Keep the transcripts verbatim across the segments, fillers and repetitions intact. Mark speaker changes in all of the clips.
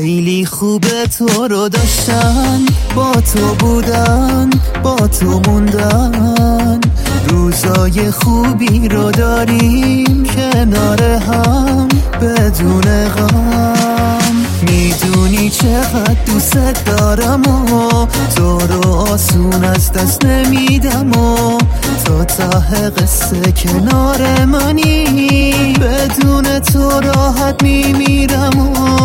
Speaker 1: خیلی خوبه تو رو داشتن، با تو بودن، با تو موندن. روزای خوبی رو داریم کنار هم بدون غم. میدونی چقدر دوست دارم و تو رو آسون از دست نمیدم و تا ته قصه کنار منی، بدون تو راحت میمیرم و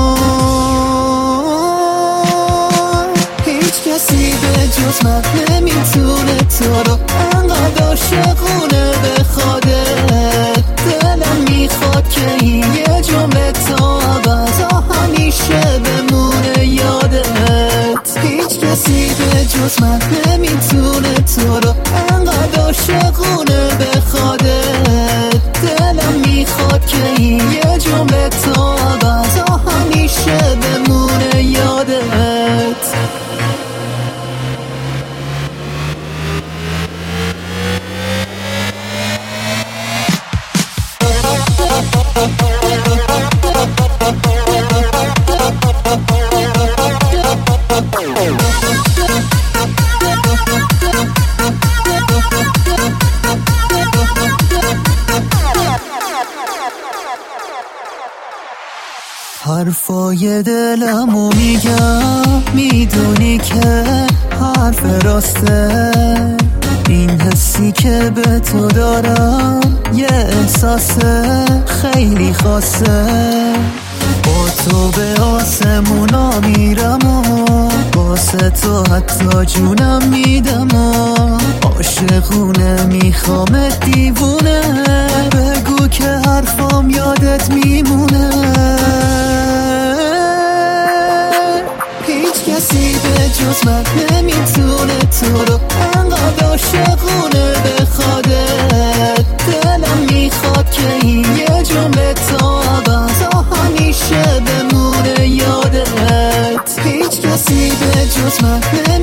Speaker 1: هیچ کسی به جز من نمیتونه تو رو انقدر عاشقونه بخوادت. دلم میخواد که این یه جمله تا ابد همیشه بمونه یادت. هیچ کسی به جز من نمیتونه تو رو انقدر عاشقونه بخوادت. دلم میخواد که این یه جمله تا ابد همیشه بمونه یادت. حرفای دلمو میگم، میدونی که حرف راسته. این حسی که به تو دارم یه احساس خیلی خاصه. با تو به آسمونا میرم و واسه تو حتی جونم میدم و عاشقونه میخوامت دیوونه. بگو که حرفام یادت میمونه. هیچ کسی به جز من نمیتونه تو رو انقدر عاشقونه بخوادت. دلم میخواد که این یه جمله تا ابد همیشه بمونه یادت. هیچ کسی به جز من